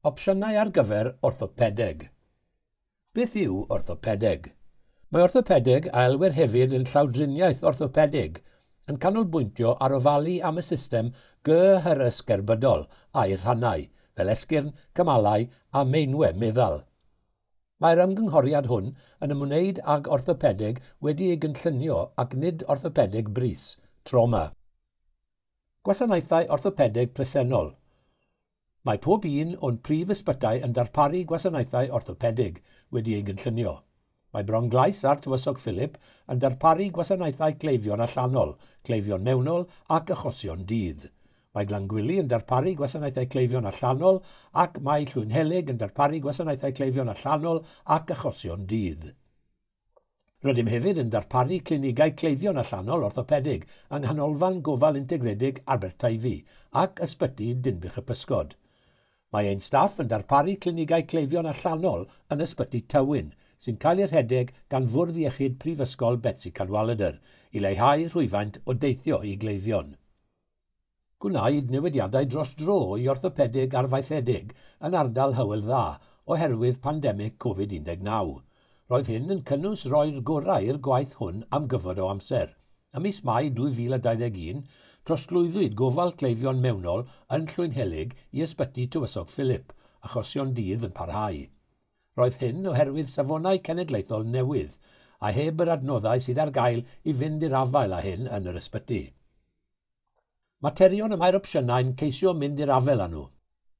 Opsiynau ar gyfer orthopedeg. Beth yw orthopedeg? Mae orthopedeg a elwir hefyd yn llawdriniaeth orthopedeg yn canolbwyntio ar ofalu am y system gyhyrys gerbydol a'i rhannau, fel esgyrn, cymalau a meinwe meddal. Mae'r ymgynghoriad hwn yn ymwneud ag orthopedeg wedi ei gynllunio ac nid orthopedeg brys, trauma. Gwasanaethau orthopedeg presennol. Mae pob un o'n prif ysbytau yn darparu gwasanaethau orthopedeg wedi ei gynllunio. Mae Bronglais a'r Tywysog Philip yn darparu gwasanaethau cleifion allanol, cleifion mewnol ac achosion dydd. Mae Glangwili yn darparu gwasanaethau cleifion allanol ac mae Llwynhelig yn darparu gwasanaethau cleifion allanol ac achosion dydd. Rydym hefyd yn darparu clinigau cleifion allanol orthopedeg yng Nghanolfan Gofal Integredig Aberteifi ac ysbyty Dinbych y Pysgod. Mae ein staff yn darparu clinigau cleifion allanol yn ysbyty Tywyn, sy'n cael ei rhedeg gan Fwrdd Iechyd Prifysgol Betsi Cadwaladr i leihau rhwyfaint o deithio i gleifion. Gwnaed newidiadau dros dro i orthopedeg arfaethedig yn ardal Hywel Dda oherwydd pandemig Covid-19. Roedd hyn yn cynnwys roi'r gorau i'r gwaith hwn am gyfnod o amser. Ym mis Mai 2021, trosglwyddwyd gofal cleifion mewnol yn Llwynhelig i ysbyty Tywysog Philip, achosion dydd yn parhau. Roedd hyn oherwydd safonau cenedlaethol newydd, a heb yr adnoddau sydd ar gael i fynd i'r afael â hyn yn yr ysbyty. Materion y mae'r opsiynau'n ceisio mynd i'r afel â nhw.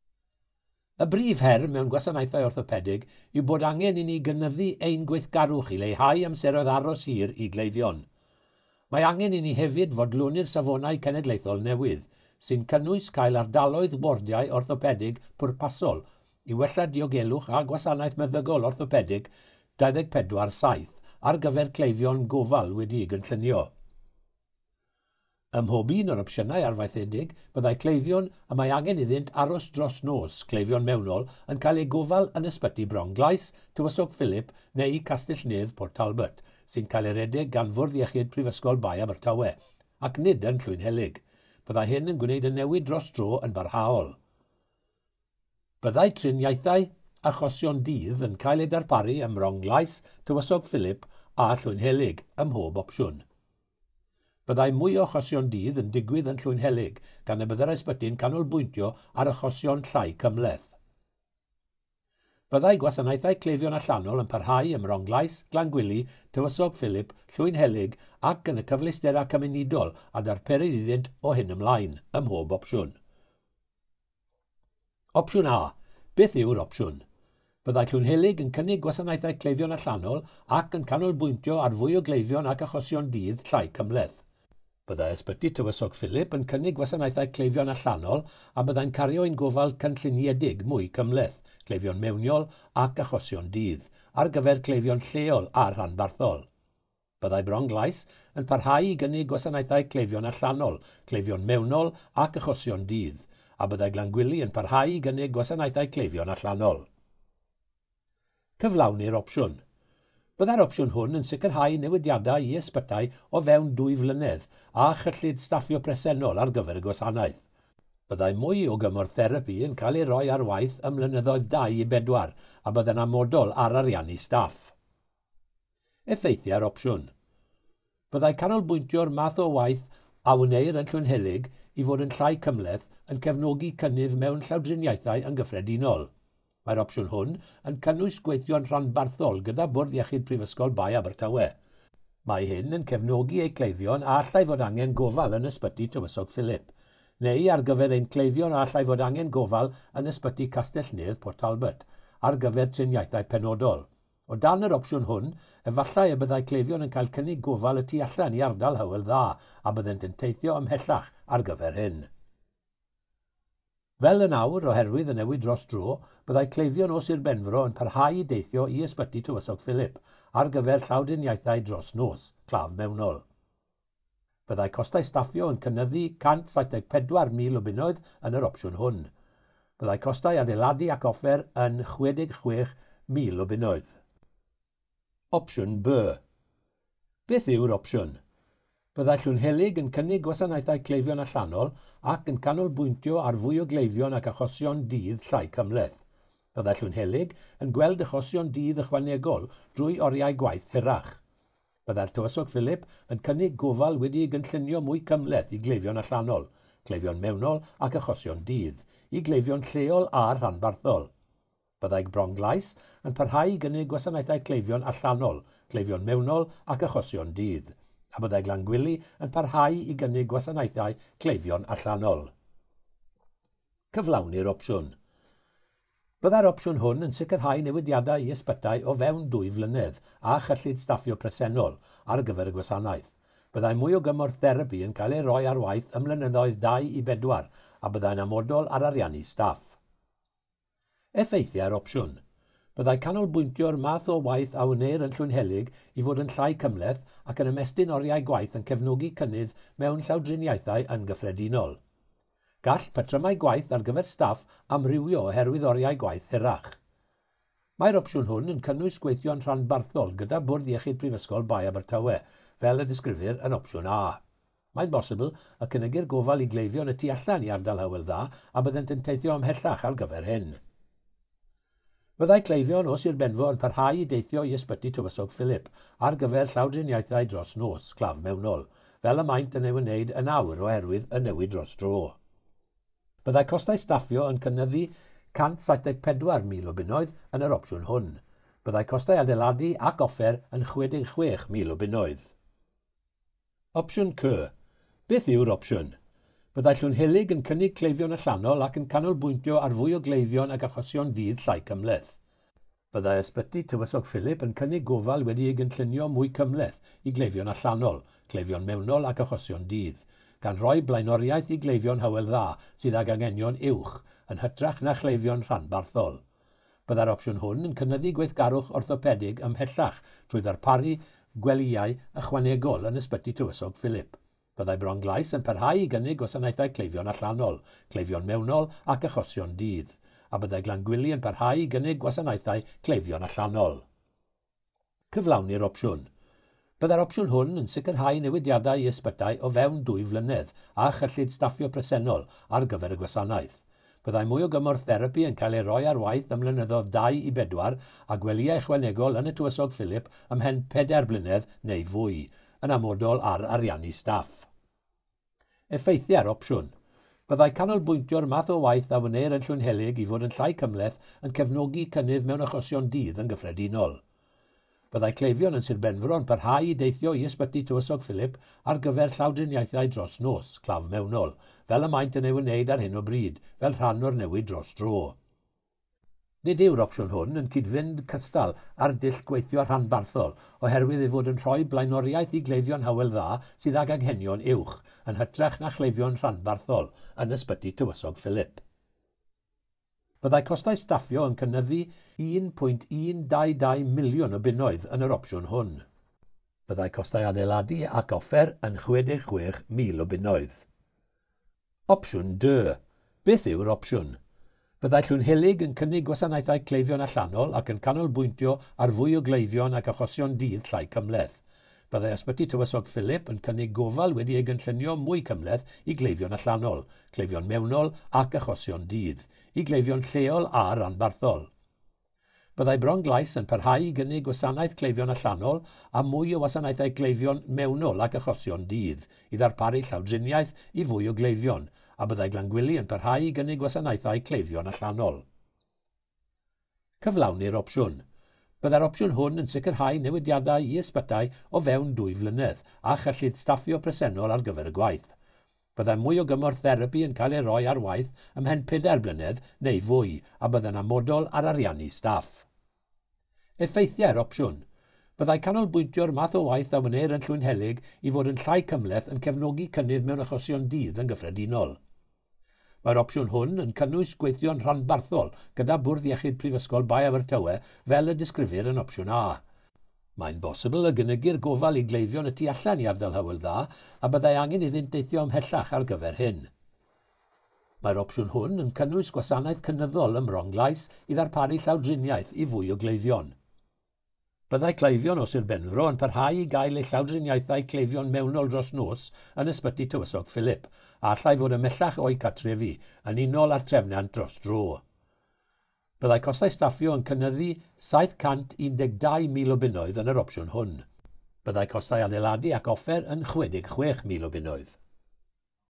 Y brif her mewn gwasanaethau orthopedeg yw bod angen i ni gynyddu ein gweithgarwch i leihau amseroedd aros hir i gleifion. Mae angen i ni hefyd fodloni'r safonau cenedlaethol newydd, sy'n cynnwys cael ardaloedd wardiau orthopedeg pwrpasol i wella diogelwch a gwasanaeth meddygol orthopedeg 24/7 ar gyfer cleifion gofal wedi ei gynllunio. Ym mhob un o'r opsiynau arfaethedig, byddai cleifion a mae angen iddynt aros dros nos cleifion mewnol yn cael ei gofal yn ysbyty Bronglais, Tywysog Philip neu Castell Nedd Port Talbot, sy'n cael ei redeg gan Fwrdd Iechyd Prifysgol Bai Abertawe, ac nid yn Llwynhelig. Byddai hyn yn gwneud y newid dros dro yn barhaol. Byddai triniaethau achosion dydd yn cael ei darparu ym Bronglais, Tywysog Philip a Llwynhelig ym mhob opsiwn. Byddai mwy o achosion dydd yn digwydd yn Llwynhelig, gan y byddai'r ysbyty'n canolbwyntio ar achosion llai cymleth. Byddai gwasanaethau cleifion allanol yn parhau ym Mronglais, Glangwili, Tywysog Philip, Llwynhelig ac yn y cyfleusterau cymunedol a darperir iddynt o hyn ymlaen ym mhob opsiwn. Opsiwn A. Beth yw'r opsiwn? Byddai Llwynhelig yn cynnig gwasanaethau cleifion allanol ac yn canolbwyntio ar fwy o gleifion ac achosion dydd llai cymleth. Byddai ysbyty Tywysog Philip yn cynnig gwasanaethau cleifion allanol a byddai'n cario ein gofal cynlluniedig mwy cymleth, cleifion mewnol ac achosion dydd, ar gyfer cleifion lleol a rhanbarthol. Byddai Bronglais yn parhau i gynnig gwasanaethau cleifion allanol, cleifion mewnol ac achosion dydd, a byddai Glangwili yn parhau i gynnig gwasanaethau cleifion allanol. Cyflawni'r opsiwn. Byddai'r opsiwn hwn yn sicrhau newidiadau i ysbytau o fewn 2 flynedd a chyllid staffio presennol ar gyfer y gwasanaeth. Byddai mwy o gymorth therapi yn cael ei roi ar waith ym mlynyddoedd 2 i 4 a byddai'n amodol ar ariannu staff. Effeithiau'r opsiwn. Byddai canolbwyntio'r math o waith a wneir yn Llwynhelig i fod yn llai cymleth yn cefnogi cynnydd mewn llawdriniaethau yn gyffredinol. Mae'r opsiwn hwn yn cynnwys gweithio'n rhanbarthol gyda Bwrdd Iechyd Prifysgol Bai Abertawe. Mae hyn yn cefnogi ei cleifion a allai fod angen gofal yn ysbyty Tywysog Philip, neu ar gyfer ein cleifion a allai fod angen gofal yn ysbyty Castell Nedd Port Talbot, ar gyfer triniaethau penodol. O dan yr opsiwn hwn, efallai y byddai cleifion yn cael cynnig gofal y tu allan i ardal Hywel Dda a byddent yn teithio ymhellach ar gyfer hyn. Fel y nawr oherwydd y newid dros dro, byddai cleifion o Sir Benfro yn parhau i deithio i ysbyty Tywysog Philip ar gyfer llawdriniaethau dros nos, claf mewnol. Byddai costau staffio yn cynyddu 174,000 o bunnoedd yn yr opsiwn hwn. Byddai costau adeiladu ac offer yn 66,000 o bunnoedd. Opsiwn B. Beth yw'r opsiwn? Byddai Llwynhelig yn cynnig gwasanaethau cleifion allanol ac yn canolbwyntio ar fwy o gleifion ac achosion dydd llai cymleth. Byddai Llwynhelig yn gweld achosion dydd ychwanegol drwy oriau gwaith hirach. Byddai'r tywysog Philip yn cynnig gofal wedi'i gynllunio mwy cymhleth i gleifion allanol, gleifion mewnol ac achosion dydd, i gleifion lleol a rhanbarthol. Byddai Bronglais yn parhau i gynnig gwasanaethau cleifion allanol, cleifion mewnol ac achosion dydd, a byddai Glangwili yn parhau i gynnig gwasanaethau cleifion allanol. Cyflawni'r opsiwn. Byddai'r opsiwn hwn yn sicrhau newidiadau i ysbytau o fewn 2 flynedd a chyllid staffio presennol ar gyfer y gwasanaeth. Byddai mwy o gymorth therapi yn cael ei roi ar waith ym mlynyddoedd 2 i 4 a byddai'n amodol ar ariannu staff. Effeithiau'r opsiwn. Byddai canolbwyntio'r math o waith a wneir yn Llwynhelig i fod yn llai cymhleth ac yn ymestyn oriau gwaith yn cefnogi cynnydd mewn llawdriniaethau yn gyffredinol. Gall patrymau gwaith ar gyfer staff amrywio oherwydd oriau gwaith hirach. Mae'r opsiwn hwn yn cynnwys gweithio'n rhanbarthol gyda Bwrdd Iechyd Prifysgol Bai Abertawe, fel y disgrifir yn opsiwn A. Mae'n bosibl y cynigir gofal i gleifion y tu allan i ardal Hywel Dda a byddent yn teithio ymhellach ar gyfer hyn. Byddai cleifion o Sir Benfro yn parhau i deithio i ysbyty tywysog Philip ar gyfer llawdriniaethau dros nos, claf mewnol, fel y maint yn ei wneud yn awr oherwydd y newid dros dro. Byddai costau staffio yn cynyddu 174,000 o bunnoedd yn yr opsiwn hwn. Byddai costau adeiladu ac offer yn 66,000 o bunnoedd. Opsiwn C. Beth yw'r opsiwn? Byddai Llwynhelig yn cynnig cleifion allanol ac yn canolbwyntio ar fwy o gleifion ac achosion dydd llai cymhleth. Byddai ysbyty tywysog Philip yn cynnig gofal wedi'i gynllunio mwy cymhleth i gleifion allanol, gleifion mewnol ac achosion dydd, gan roi blaenoriaeth i gleifion Hywel Dda sydd ag anghenion uwch yn hytrach na chleifion rhanbarthol. Byddai'r opsiwn hwn yn cynyddu gweithgarwch orthopedig ymhellach trwy ddarparu gwelïau ychwanegol yn ysbyty tywysog Philip. Byddai Bronglais yn parhau i gynnig gwasanaethau cleifion allanol, cleifion mewnol ac achosion dydd, a byddai Glangwili yn parhau i gynnig gwasanaethau cleifion allanol. Cyflawni'r opsiwn. Byddai'r opsiwn hwn yn sicrhau newidiadau i ysbytau o fewn 2 flynedd a chyllid staffio presennol ar gyfer y gwasanaeth. Byddai mwy o gymorth therapi yn cael ei roi ar waith ym mlynyddoedd 2 i 4 a gwelïau ychwanegol yn y tywysog Philip ymhen 4 blynedd neu fwy, yn amodol ar ariannu staff. Effeithiau'r opsiwn. Byddai canolbwyntio'r math o waith a wneir yn Llwynhelig i fod yn llai cymhleth yn cefnogi cynnydd mewn achosion dydd yn gyffredinol. Byddai cleifion yn Sir Benfro yn parhau i deithio i ysbyty tywysog Philip ar gyfer llawdriniaethau dros nos, claf mewnol, fel y maint yn ei wneud ar hyn o bryd, fel rhan o'r newid dros dro. Nid yw'r opsiwn hwn yn cydfynd cystal ar dull gweithio rhanbarthol, oherwydd ei fod yn rhoi blaenoriaeth i gleifion Hywel Dda sydd ag anghenion uwch, yn hytrach na chleifion rhanbarthol yn ysbyty tywysog Philip. Byddai costau staffio yn cynyddu 1,122 miliwn o bunnoedd yn yr opsiwn hwn. Byddai costau adeiladu ac offer yn 66,000 o bunnoedd. Opsiwn D. Beth yw'r opsiwn? Byddai Llwynhelig yn cynnig gwasanaethau cleifion allanol ac yn canolbwyntio ar fwy o gleifion ac achosion dydd llai cymhleth. Byddai ysbyty tywysog Philip yn cynnig gofal wedi'i gynllunio mwy cymhleth i gleifion allanol, gleifion mewnol ac achosion dydd, i gleifion lleol a rhanbarthol. Byddai Bronglais yn parhau i gynnig gwasanaeth cleifion allanol a mwy o wasanaethau gleifion mewnol ac achosion dydd, i ddarparu llawdriniaeth i fwy o gleifion, a byddai Glangwili yn parhau i gynnig gwasanaethau cleifion allanol. Cyflawni'r opsiwn. Byddai'r opsiwn hwn yn sicrhau newidiadau i ysbytau o fewn 2 flynedd a chyllid staffio presennol ar gyfer y gwaith. Byddai mwy o gymorth therapi yn cael ei roi ar waith ymhen 4 blynedd neu fwy a byddai'n amodol ar ariannu staff. Effeithiau'r opsiwn. Byddai canolbwyntio'r math o waith a wneir yn Llwynhelig i fod yn llai cymhleth yn cefnogi cynnydd mewn achosion dydd yn gyffredinol. Mae'r opsiwn hwn yn cynnwys gweithio'n rhanbarthol gyda Bwrdd Iechyd Prifysgol Bai Abertawe fel y disgrifir yn opsiwn A. Mae'n bosibl y gynigir gofal i gleifion y tu allan i ardal Hywel Dda a byddai angen iddynt deithio ymhellach ar gyfer hyn. Mae'r opsiwn hwn yn cynnwys gwasanaeth cynyddol ym Mronglais i ddarparu llawdriniaeth i fwy o gleifion. Byddai cleifion o Sir Benfro yn parhau i gael eu llawdriniaethau cleifion mewnol dros nos yn ysbyty tywysog Philip, a allai fod ymellach o'i cartrefi yn unol â'r trefniant dros dro. Byddai costau staffio yn cynyddu 712,000 o bunnoedd yn yr opsiwn hwn. Byddai costau adeiladu ac offer yn 66,000 o bunnoedd.